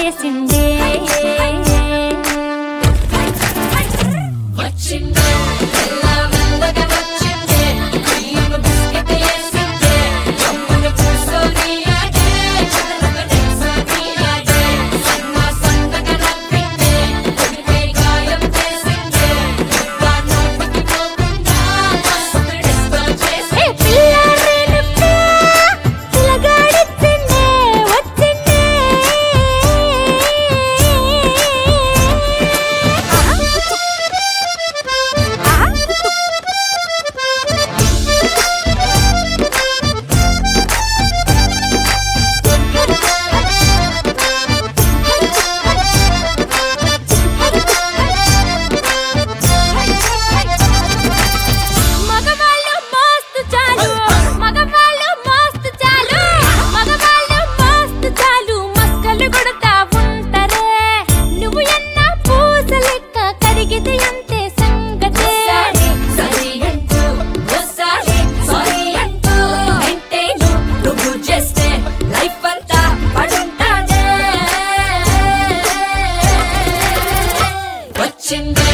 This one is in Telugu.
చేసిందే వచ్చిందే మెల్లమెల్లగా వచ్చిందే క్రీమ్ బిస్కెట్ వేసిందే జమ్మున కూర్చొని ఆడే చదరక డెన్సని ఆడే సన్నగా నవ్విందే కొడితే గాయం చేసిందే ఇంకా నోటికి పోకుండా మస్తు డిస్కో చేసిందే పిల్లగాడిచ్చిందే వచ్చిందే మగవాళ్ళు మస్తు చాలు మగవాళ్ళు మస్తు చాలు మగవాళ్ళు మస్తు చాలు మస్కలు కొడతా ఉంటారే నువ్వు ఎన్న పూస లెక్క కరిగితే అంతే సంగతే సరి అంటూ ఒకసారి సారీ అంటూ అంటే నువ్వు చేస్తే లైఫ్ అంతా పడుంటానే వచ్చింది